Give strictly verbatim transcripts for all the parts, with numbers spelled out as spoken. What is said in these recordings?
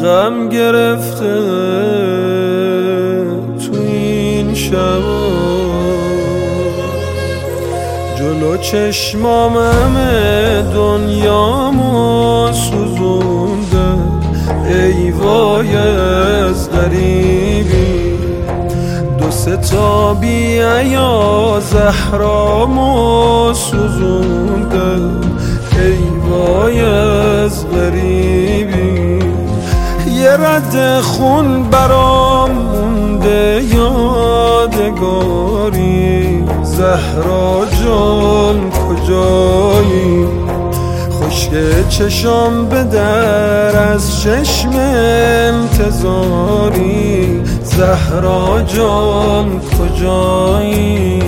غم گرفته تو این شب، جلو چشمام همه دنیامو سوزونده. ای وای از غریبی، دو سه تا بی عیا زهرامو سوزونده. ای وای از غریبی، یه رد خون برام مونده یادگاری. زهرا جان کجایی؟ خشک چشام به در از چشم انتظاری. زهرا جان کجایی؟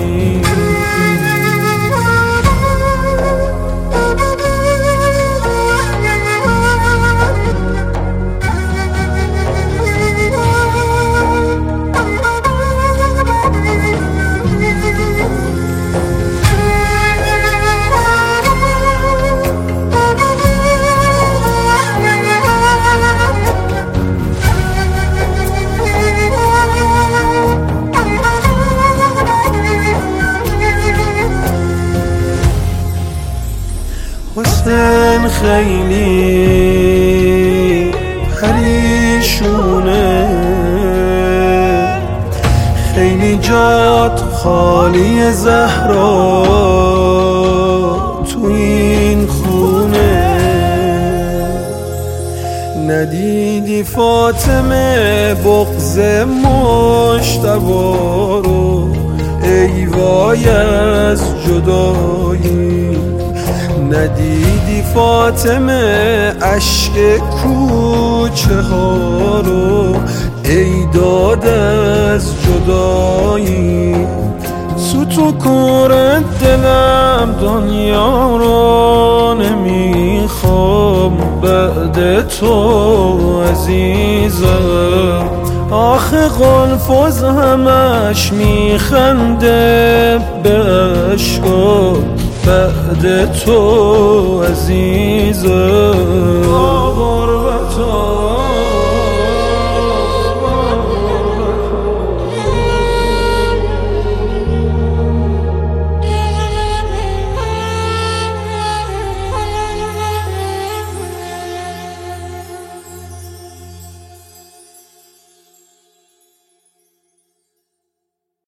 حسین خیلی پریشونه، خیلی جات خالی زهرا تو این خونه. ندیدی فاطمه بغض مجتبی رو؟ ای وای از جدایی. ندیدی فاطمه اشک کوچه ها رو؟ ای داد از جدایی. سوتو کور دلم دنیا رو نمیخوام بعد تو عزیزم. آخه قلفز همش میخنده به عشقا بعد تو عزیزم.